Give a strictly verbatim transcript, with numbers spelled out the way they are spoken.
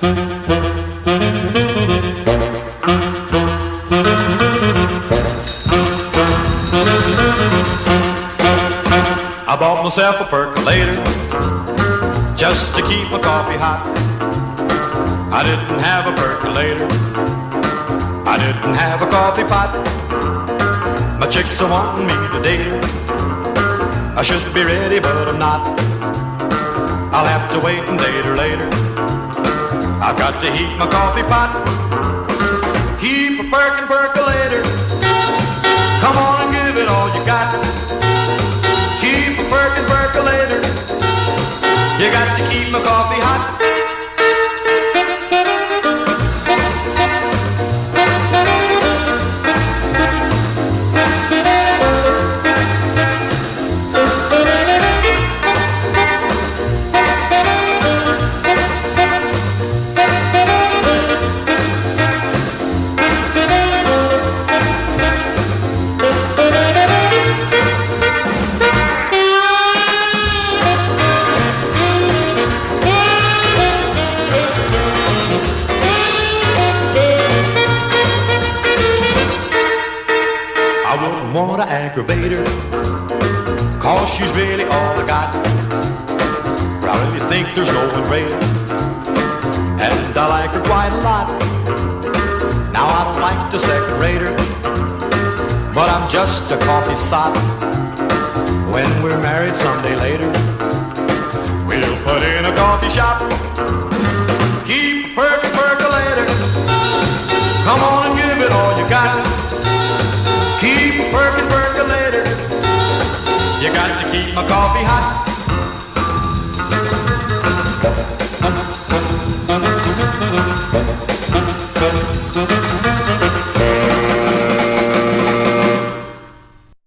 I bought myself a percolator just to keep my coffee hot. I didn't have a percolator, I didn't have a coffee pot. My chicks are wanting me to date her. I should be ready, but I'm not. I'll have to wait and date her later. I've got to heat my coffee pot. Keep a perkin' percolator. Come on and give it all you got. Keep a perkin' percolator. You got to keep my coffee hot. I wouldn't want to aggravate her, cause she's really all I got. But I really think there's no one greater, and I like her quite a lot. Now I don't like to second rate her, but I'm just a coffee sot. When we're married someday later, we'll put in a coffee shop. Keep a perkin' percolator. Come on and give it all you got. Keep a perkin' percolator. You got to keep my coffee hot.